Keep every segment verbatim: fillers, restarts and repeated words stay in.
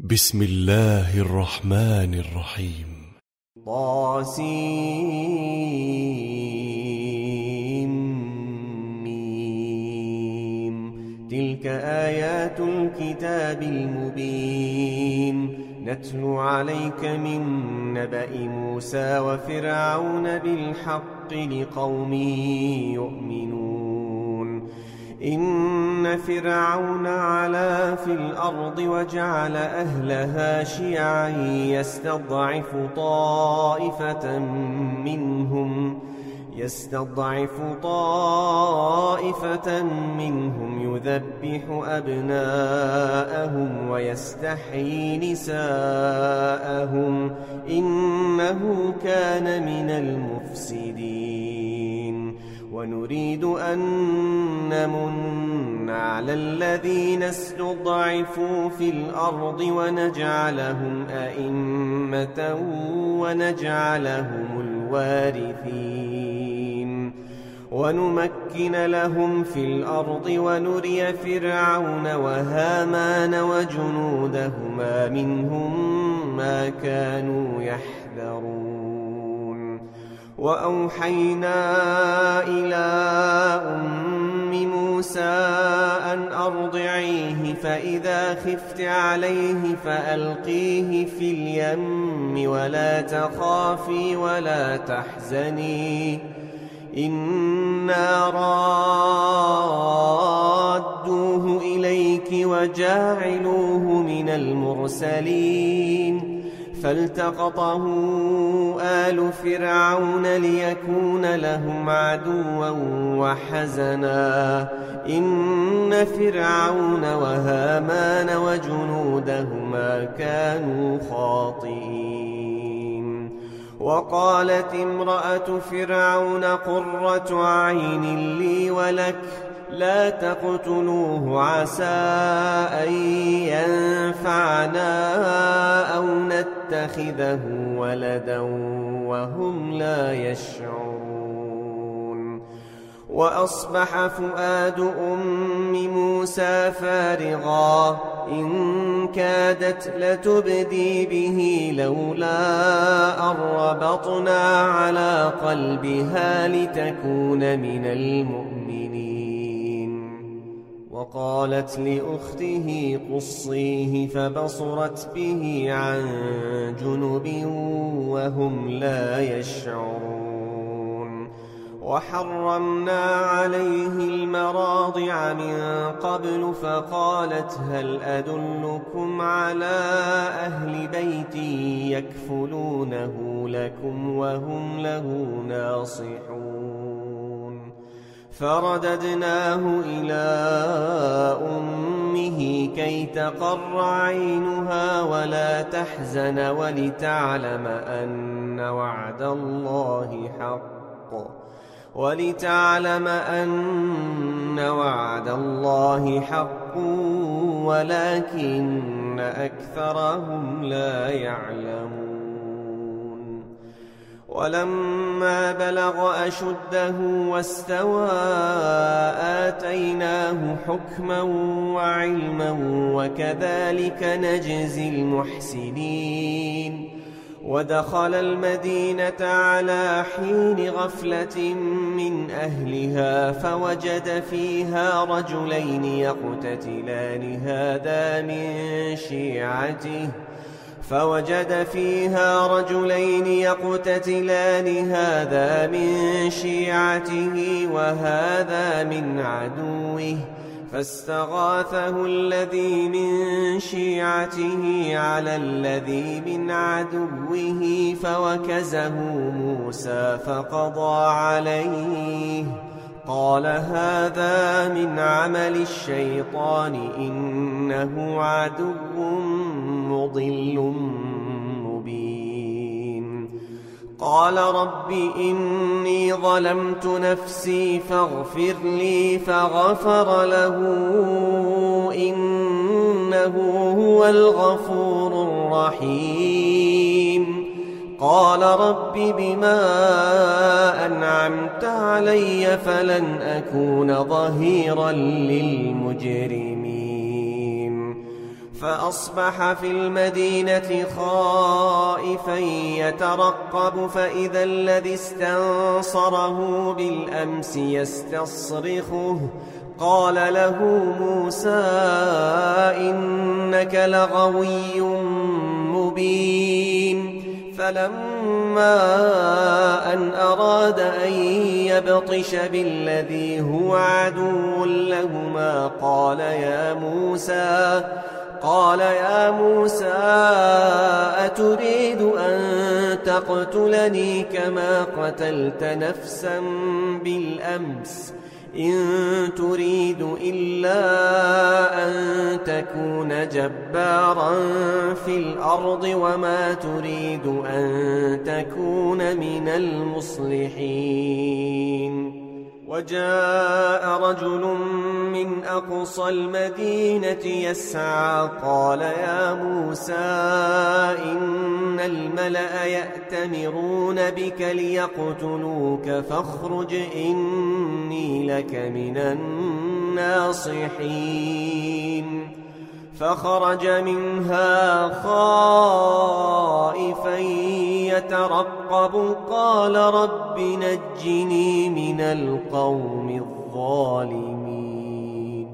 بسم الله الرحمن الرحيم. طاسيم. تلك آيات الكتاب المبين نتلو عليك من نبأ موسى وفرعون بالحق لقوم يؤمنون. إن فرعون علا في الأرض وجعل أهلها شيعا يستضعف طائفة منهم يستضعف طائفة منهم يذبح أبناءهم ويستحيي نساءهم إنه كان من المفسدين. ونريد أن نمن على الذين استضعفوا في الأرض ونجعلهم أئمة ونجعلهم الوارثين ونمكن لهم في الأرض ونري فرعون وهامان وجنودهما منهم ما كانوا يحذرون. وأوحينا إلى أم موسى أن أرضعيه فإذا خفت عليه فألقيه في اليم ولا تخافي ولا تحزني إنا رادوه إليك وجاعلوه من المرسلين. فالتقطه آل فرعون ليكون لهم عدوا وحزنا إن فرعون وهامان وجنودهما كانوا خاطئين. وقالت امرأة فرعون قرة عين لي ولك لا تقتلوه عسى أن ينفعنا أو نتخذه ولدا وهم لا يشعرون. وأصبح فؤاد أم موسى فارغا إن كادت لتبدي به لولا أن ربطنا على قلبها لتكون من المؤمنين. وقالت لأخته قصيه فبصرت به عن جنب وهم لا يشعرون. وحرمنا عليه المراضع من قبل فقالت هل أدلكم على أهل بيت يكفلونه لكم وهم له ناصحون. فرددناه إلى أمه كي تقر عينها ولا تحزن ولتعلم أن وعد الله حق ولتعلم أن وعد الله حق ولكن أكثرهم لا يعلمون. ولما بلغ أشده واستوى آتيناه حكما وعلما وكذلك نجزي المحسنين. ودخل المدينة على حين غفلة من أهلها فوجد فيها رجلين يقتتلان هذا من شيعته فوجد فيها رجلين يقتتلان هذا من شيعته وهذا من عدوه فاستغاثه الذي من شيعته على الذي من عدوه فوكزه موسى فقضى عليه قال هذا من عمل الشيطان إنه عدو مضل مبين. قال رب إني ظلمت نفسي فاغفر لي فغفر له إنه هو الغفور الرحيم. قال رب بما أنعمت علي فلن أكون ظهيرا للمجرمين. فأصبح في المدينة خائفا يترقب فإذا الذي استنصره بالأمس يستصرخه قال له موسى إنك لغوي مبين فلما أن أراد أن يبطش بالذي هو عدو لهما قال يا موسى قال يا موسى أتريد أن تقتلني كما قتلت نفسا بالأمس إن تريد إلا أن تكون جبارا في الأرض وما تريد أن تكون من المصلحين وجاء رجل من أقصى المدينة يسعى قال يا موسى إن الملأ يأتمرون بك ليقتلوك فاخرج إني لك من الناصحين فخرج منها خائفا يترقب قال رب نجني من القوم الظالمين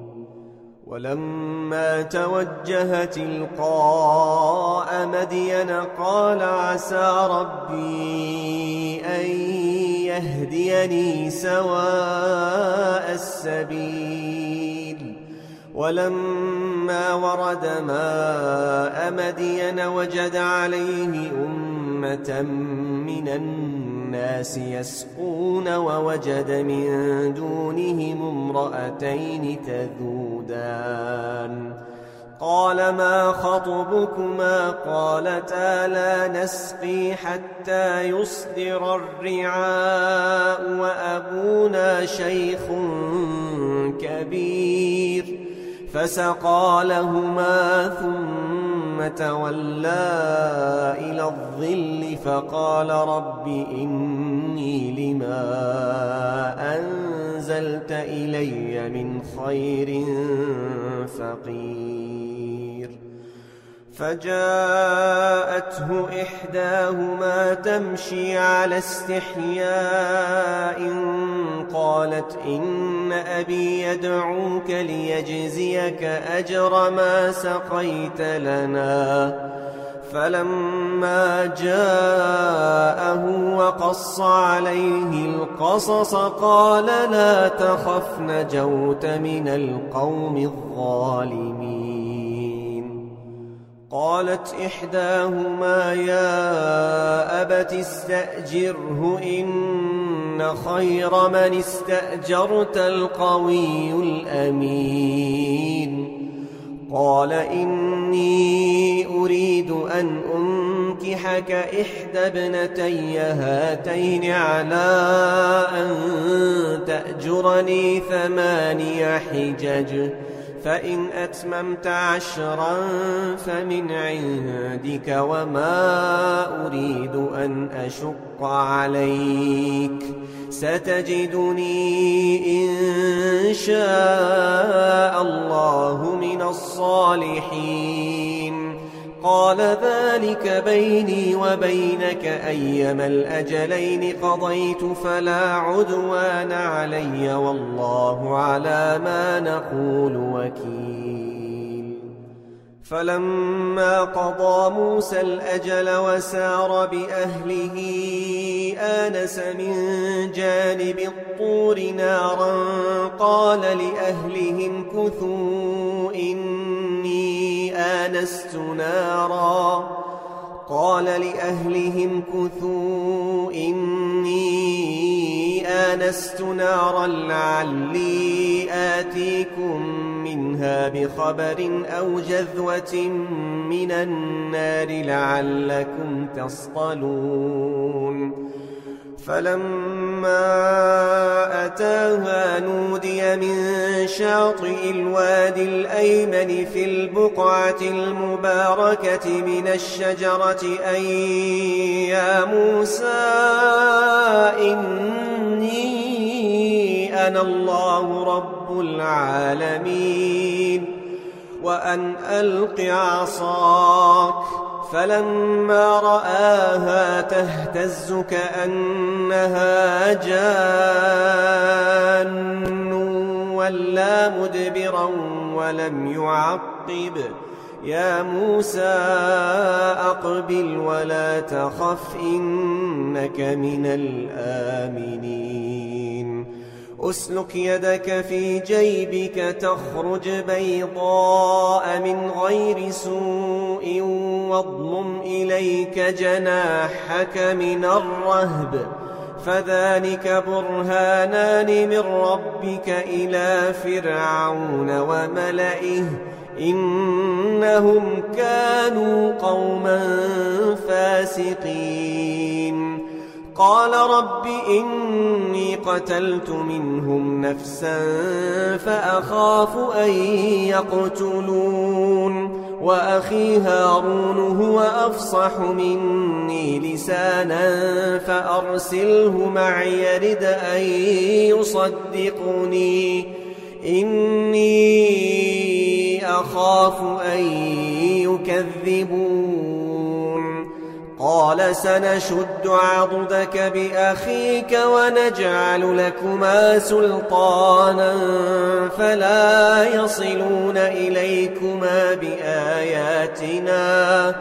ولما توجه تلقاء مدين قال عسى ربي أن يهديني سواء السبيل ولما ورد ماء مدين وجد عليه أمة من الناس يسقون ووجد من دونهم امرأتين تذودان قال ما خطبكما قالتا لا نسقي حتى يصدر الرعاء وأبونا شيخ كبير فسقى لهما ثم تولى إلى الظل فقال رب إني لما أنزلت إلي من خير فقير فجاءته إحداهما تمشي على استحياء قالت إن أبي يدعوك ليجزيك أجر ما سقيت لنا فلما جاءه وقص عليه القصص قال لا تخف نجوت من القوم الظالمين قالت إحداهما يا أبت استأجره إن خير من استأجرت القوي الأمين قال إني أريد أن أنكحك إحدى ابنتي هاتين على أن تأجرني ثماني حجج فإن أتممت عشرا فمن عندك وما أريد أن أشق عليك ستجدني إن شاء الله من الصالحين قال ذلك بيني وبينك أيما الأجلين قضيت فلا عدوان علي والله على ما نقول وكيل فلما قضى موسى الأجل وسار بأهله آنس من جانب الطور نارا قال لأهلهم كثوا إني آنست نارا قال لأهلهم كثوا إني آنست نارا لعلي آتيكم منها بخبر أو جذوة من النار لعلكم تصطلون فلما أتاها نودي من شاطئ الوادي الأيمن في البقعة المباركة من الشجرة أن يا موسى إني أنا الله رب العالمين وأن ألق عصاك فلما رآها تهتز كأنها جان ولا مدبرا ولم يعقب يا موسى أقبل ولا تخف إنك من الآمنين أسلك يدك في جيبك تخرج بيضاء من غير سوء واضمم إليك جناحك من الرهب فذلك برهانان من ربك إلى فرعون وملئه إنهم كانوا قوما فاسقين قال رب إني قتلت منهم نفسا فأخاف أن يقتلون وأخي هارون هو أفصح مني لسانا فأرسله معي يرد أن يصدقني إني أخاف أن يكذبون قال سنشد عضدك بأخيك ونجعل لكما سلطانا فلا يصلون إليكما بآياتنا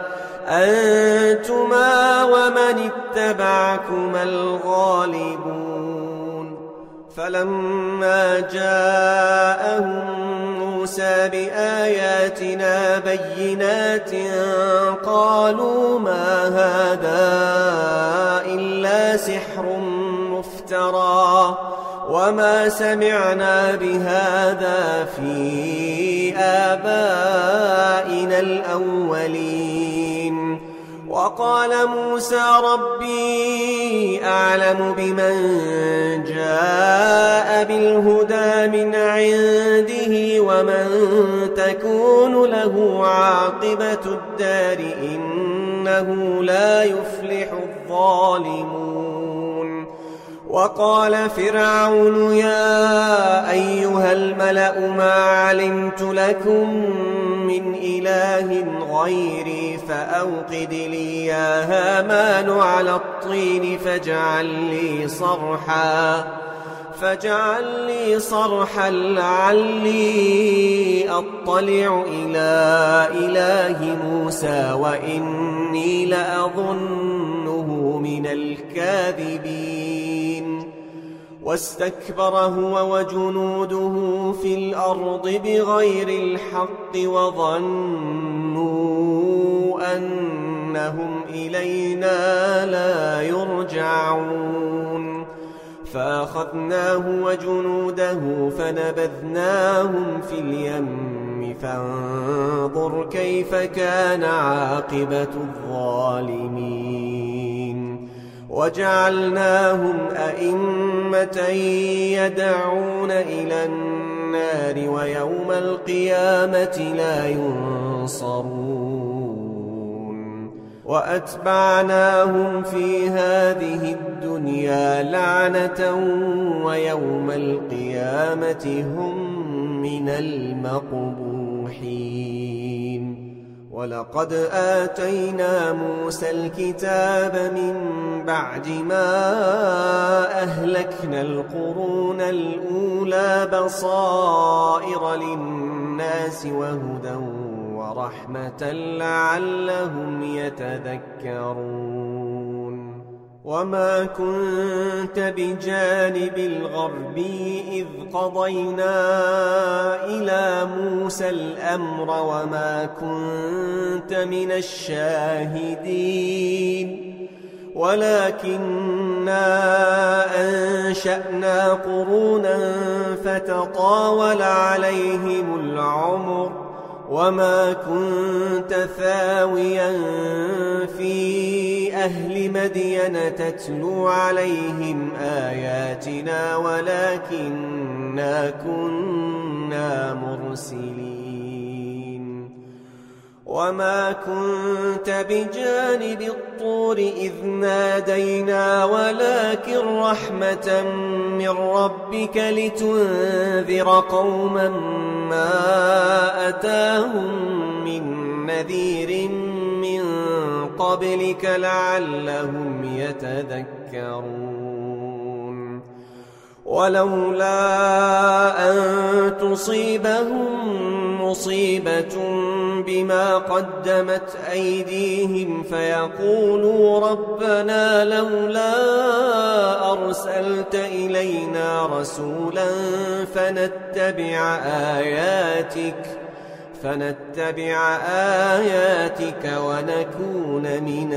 أنتما ومن اتبعكما الغالبون فلما جاءهم موسى بآياتنا بينات قالوا ما هذا إلا سحر مفترى وما سمعنا بهذا في آبائنا الأولين وقال موسى ربي أعلم بمن جاء بالهدى من عنده ومن تكون له عاقبة الدار إنه لا يفلح الظالمون وقال فرعون يا أيها الملأ ما علمت لكم من إله غيري فأوقد لي يا هامان على الطين فاجعل لي صرحا فاجعل لي صرحا لعلي أطلع إلى إله موسى وإني لأظنه من الكاذبين واستكبر هو وجنوده في الأرض بغير الحق وظنوا أنهم إلينا لا يرجعون فأخذناه وجنوده فنبذناهم في اليم فانظر كيف كان عاقبة الظالمين وجعلناهم أئمة يدعون إلى النار ويوم القيامة لا ينصرون وأتبعناهم في هذه الدنيا لعنة ويوم القيامة هم من المقبوحين ولقد آتينا موسى الكتاب من بعد ما أهلكنا القرون الأولى بصائر للناس وهدى ورحمة لعلهم يتذكرون وما كنت بجانب الغربي إذ قضينا إلى موسى الأمر وما كنت من الشاهدين ولكننا أنشأنا قرونا فتطاول عليهم العمر وما كنت ثاويا في أهل مدين تتلو عليهم آياتنا ولكننا كنا مرسلين وما كنت بجانب الطور إذ نادينا ولكن رحمة من ربك لتنذر قوما ما أتاهم من نذير من قبلك لعلهم يتذكرون ولولا أن تصيبهم مصيبة بما قدمت أيديهم فيقولوا ربنا لولا أرسلت إلينا رسولا فنتبع آياتك فنتبع آياتك ونكون من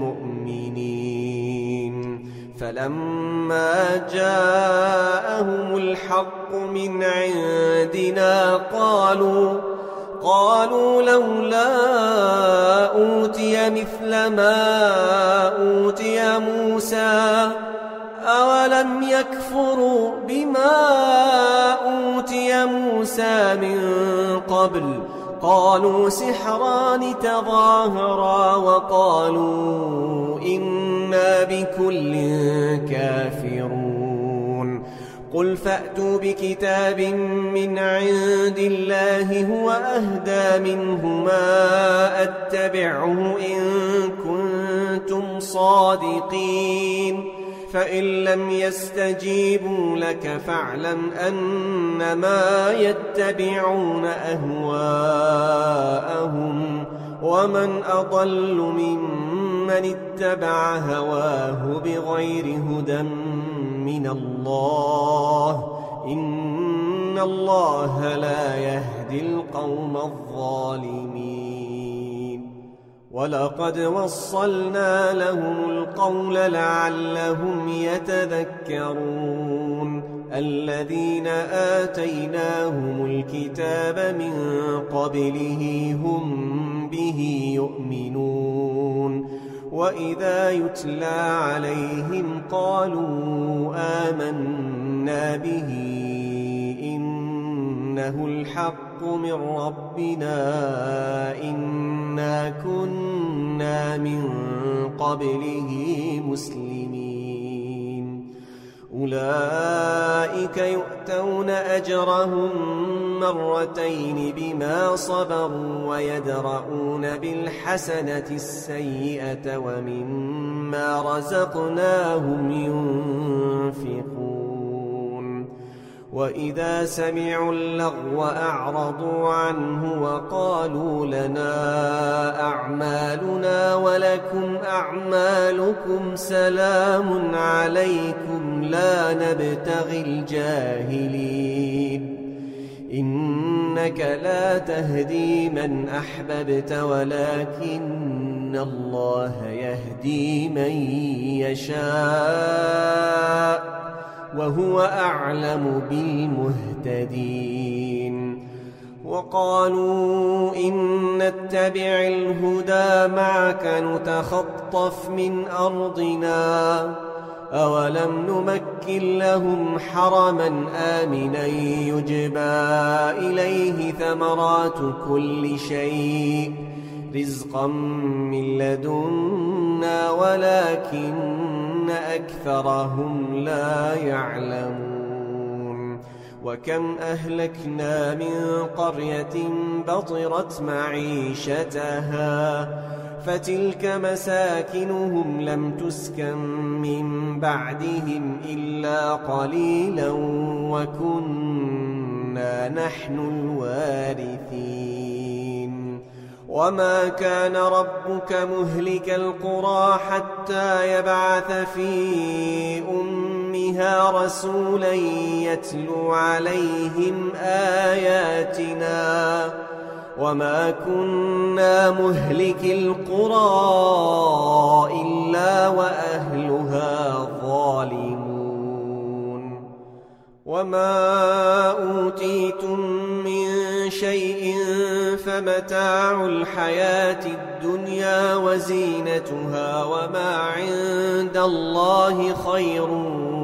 المؤمنين فلما جاءهم الحق من عندنا قالوا قالوا لولا أوتي مثل ما أوتي موسى أولم يكفروا بما أوتي موسى من قبل قالوا سحران تظاهرا وقالوا إنا بكل كافرون قل فأتوا بكتاب من عند الله هو أهدى منهما أتبعه إن كنتم صادقين فإن لم يستجيبوا لك فاعلم أنما يتبعون أهواءهم ومن أضل ممن اتبع هواه بغير هدى من الله إن الله لا يهدي القوم الظالمين ولقد وصلنا لهم القول لعلهم يتذكرون الذين آتيناهم الكتاب من قبله هم به يؤمنون وإذا يتلى عليهم قالوا آمنا به إنه الحق من ربنا إنا كنا من قبله مسلمين أولئك يؤتون أجرهم مرتين بما صبروا ويدرؤون بالحسنة السيئة ومما رزقناهم ينفقون وإذا سمعوا اللغو أعرضوا عنه وقالوا لنا أعمالنا ولكم أعمالكم سلام عليكم لا نبتغي الجاهلين إنك لا تهدي من أحببت ولكن الله يهدي من يشاء وهو أعلم بالمهتدين وقالوا إن نتبع الهدى معك نتخطف من أرضنا أولم نمكن لهم حرما آمنا يجبى إليه ثمرات كل شيء رزقا من لدنا ولكن أكثرهم لا يعلمون وكم أهلكنا من قرية بطرت معيشتها فتلك مساكنهم لم تسكن من بعدهم إلا قليلا وكنا نحن الوارثين وما كان ربك مهلك القرى حتى يبعث في أمها رسولا يتلو عليهم آياتنا وما كنا مهلك القرى إلا وأهلها ظالمون وما أوتيتم من شيء فمتاع الحياة الدنيا وزينتها وما عند الله خير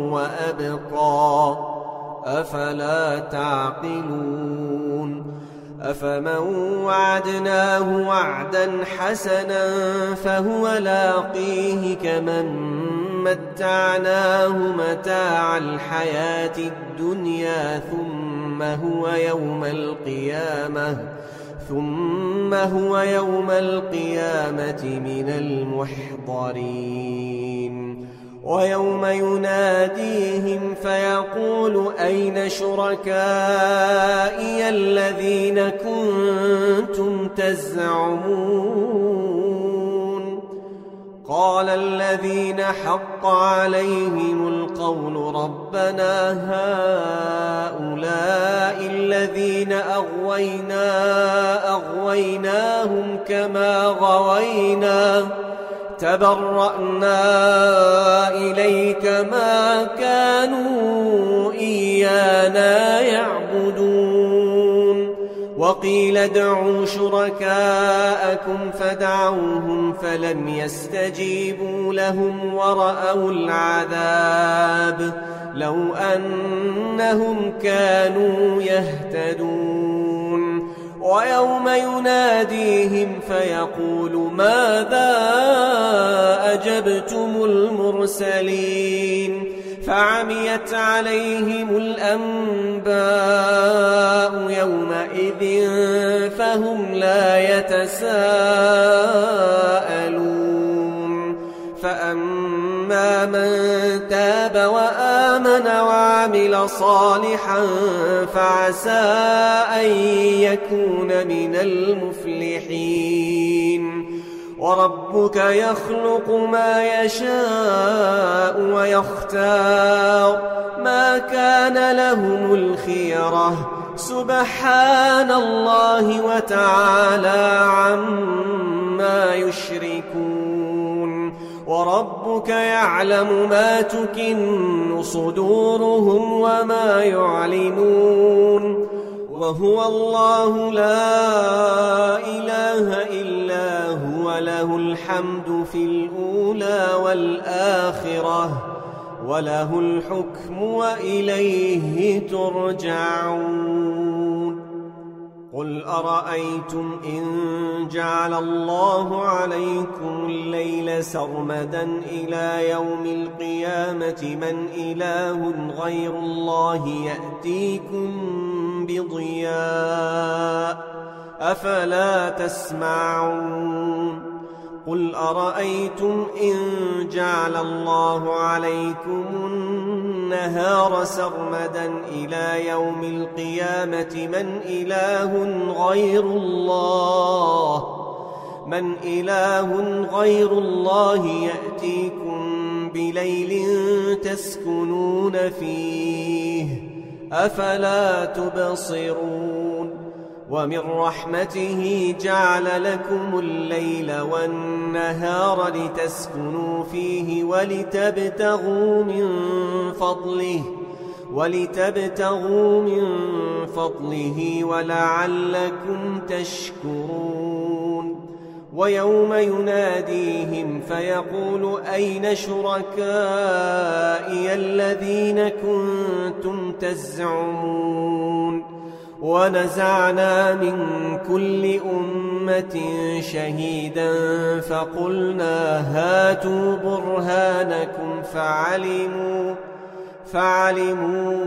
وأبقى أفلا تعقلون أفمن وعدناه وعدا حسنا فهو لاقيه كمن متعناه متاع الحياة الدنيا ثم هو يوم القيامة ثم هو يوم القيامة من المحضرين ويوم يناديهم فيقول أين شركائي الذين كنتم تزعمون قال الذين حق عليهم القول ربنا هؤلاء الذين أغوينا أغويناهم كما غوينا تبرأنا إليك ما كانوا إيانا يعبدون وقيل ادعوا شركاءكم فدعوهم فلم يستجيبوا لهم ورأوا العذاب لو أنهم كانوا يهتدون ويوم يناديهم فيقول ماذا أجبتم المرسلين فعميت عليهم الأنباء يومئذ فهم لا يتساءلون فأما من تاب وآمن وعمل صالحا فعسى أن يكون من المفلحين وربك يخلق ما يشاء ويختار ما كان لهم الخيرة سبحان الله وتعالى عما يشركون وربك يعلم ما تكن صدورهم وما يعلنون وهو الله لا إله إلا هو له الحمد في الأولى والآخرة وله الحكم وإليه ترجعون قل أرأيتم إن جعل الله عليكم الليل سرمدا إلى يوم القيامة من إله غير الله يأتيكم بضياء أفلا تسمعون قل أرأيتم إن جعل الله عليكم النهار سرمدا إلى يوم القيامة من إله غير الله من إله غير الله يأتيكم بليل تسكنون فيه أفلا تبصرون ومن رحمته جعل لكم الليل والنهار لتسكنوا فيه ولتبتغوا من فضله ولتبتغوا من فضله ولعلكم تشكرون ويوم يناديهم فيقول أين شركائي الذين كنتم تزعمون ونزعنا من كل أمة شهيدا فقلنا هاتوا برهانكم فعلموا فعلموا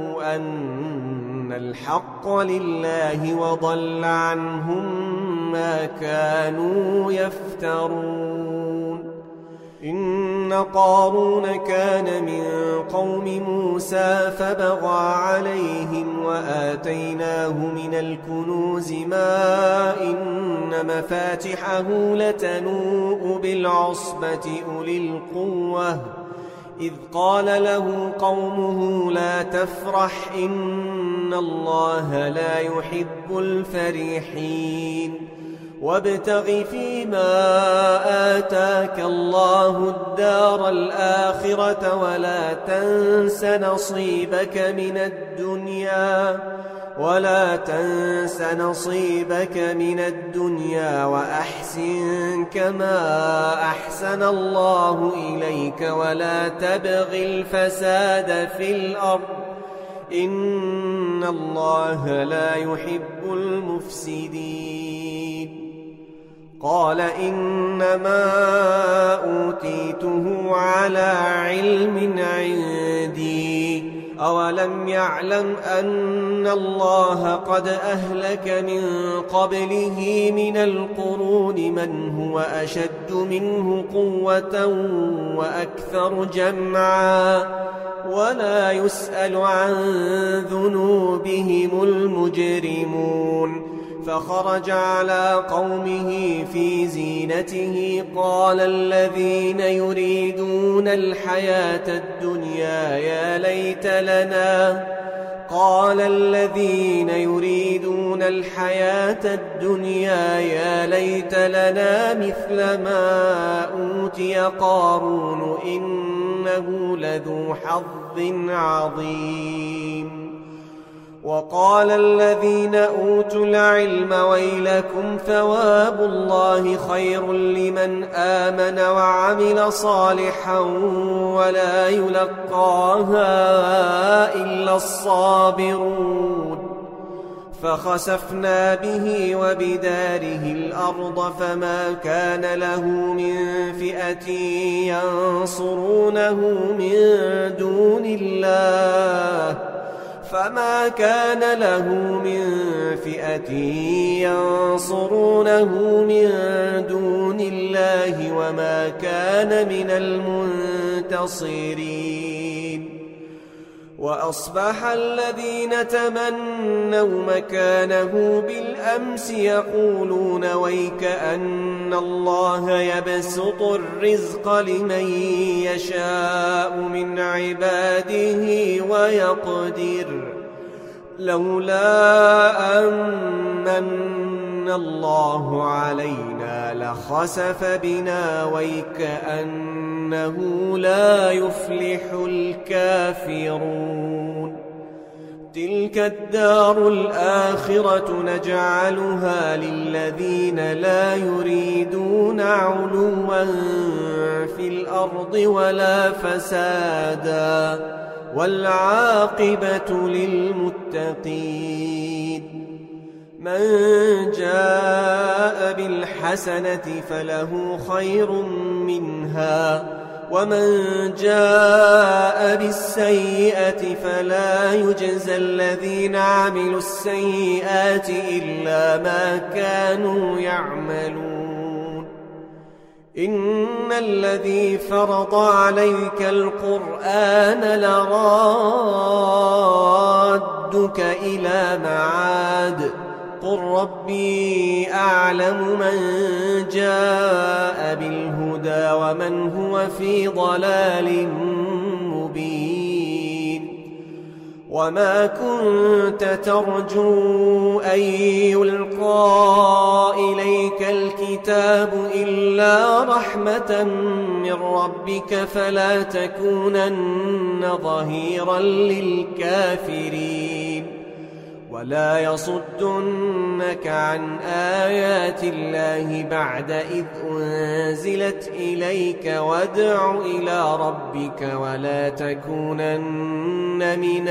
أن الحق لله وضل عنهم ما كانوا يفترون إن قارون كان من قوم موسى فبغى عليهم وآتيناه من الكنوز ما إن مفاتحه لتنوء بالعصبة أولي القوة إذ قال له قومه لا تفرح إن الله لا يحب الفرحين وابتغ فيما آتاك الله الدار الآخرة ولا تنس نصيبك من الدنيا ولا تنس نصيبك من الدنيا وأحسن كما أحسن الله إليك ولا تبغ الفساد في الأرض إن الله لا يحب المفسدين. قال إنما أوتيته على علم عندي أولم يعلم أن الله قد أهلك من قبله من القرون من هو أشد منه قوة وأكثر جمعا ولا يسأل عن ذنوبهم المجرمون. فخرج على قومه في زينته قال الذين يريدون الحياة الدنيا يا ليت لنا قال الذين يريدون الحياة الدنيا يا ليت لنا مثل ما أوتي قارون إنه لذو حظ عظيم. وقال الذين أوتوا العلم ويلكم ثواب الله خير لمن آمن وعمل صالحا ولا يلقاها إلا الصابرون. فخسفنا به وبداره الأرض فما كان له من فئة ينصرونه من دون الله فما كان له من فئة ينصرونه من دون الله وما كان من المنتصرين. وأصبح الذين تمنوا مكانه بالأمس يقولون ويكأن الله يبسط الرزق لمن يشاء من عباده ويقدر لولا أمن الله علينا لخسف بنا ويكأنه لا يفلح الكافرون. تلك الدار الآخرة نجعلها للذين لا يريدون علوا في الأرض ولا فسادا والعاقبة للمتقين. من جاء بالحسنة فله خير منها ومن جاء بالسيئة فلا يجزى الذين عملوا السيئات إلا ما كانوا يعملون. إن الذي فرض عليك القرآن لرادك إلى معاد قل ربي أعلم من جاء بالهدى ومن هو في ضلال مبين. وما كنت ترجو أن يلقى إليك الكتاب إلا رحمة من ربك فلا تكونن ظهيرا للكافرين ولا يصدنك عن آيات الله بعد إذ أنزلت إليك وادع إلى ربك ولا تكونن من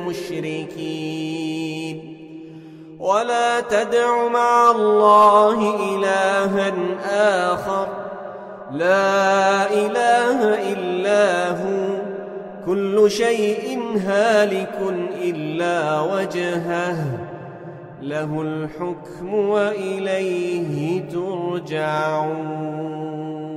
المشركين. ولا تدع مع الله إلها آخر لا إله إلا هو كل شيء هالك إلا وجهه له الحكم وإليه ترجعون.